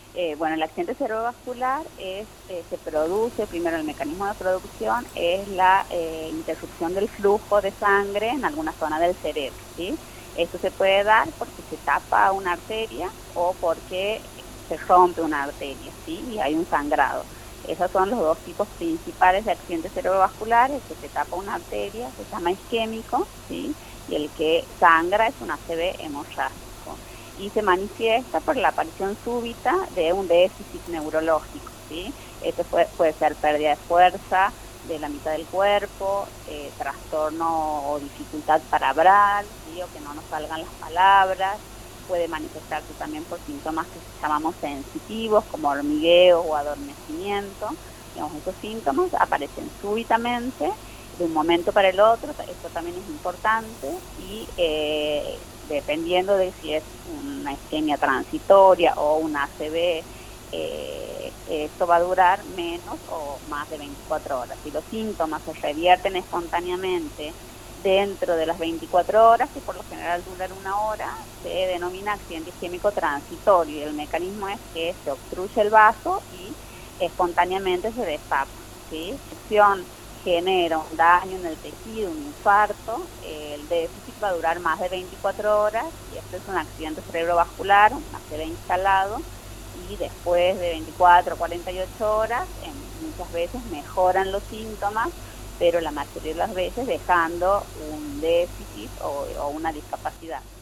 Bueno, el accidente cerebrovascular se produce, primero el mecanismo de producción es la interrupción del flujo de sangre en alguna zona del cerebro, ¿sí? Esto se puede dar porque se tapa una arteria o porque se rompe una arteria, ¿sí? Y hay un sangrado. Esos son los dos tipos principales de accidentes cerebrovasculares. El que se tapa una arteria se llama isquémico, ¿sí? Y el que sangra es un ACV hemorrágico. Y se manifiesta por la aparición súbita de un déficit neurológico, ¿sí? Esto puede ser pérdida de fuerza de la mitad del cuerpo, trastorno o dificultad para hablar, ¿sí? O que no nos salgan las palabras. Puede manifestarse también por síntomas que llamamos sensitivos, como hormigueo o adormecimiento. Digamos, estos síntomas aparecen súbitamente, de un momento para el otro. Esto también es importante, y dependiendo de si es una isquemia transitoria o una ACV, esto va a durar menos o más de 24 horas. Si los síntomas se revierten espontáneamente dentro de las 24 horas, que por lo general duran 1 hora, se denomina accidente isquémico transitorio, y el mecanismo es que se obstruye el vaso y espontáneamente se destapa, ¿sí? La genera un daño en el tejido, un infarto, el déficit va a durar más de 24 horas, y esto es un accidente cerebrovascular, un ACV instalado, y después de 24 o 48 horas, muchas veces mejoran los síntomas, pero la mayoría de las veces dejando un déficit o una discapacidad.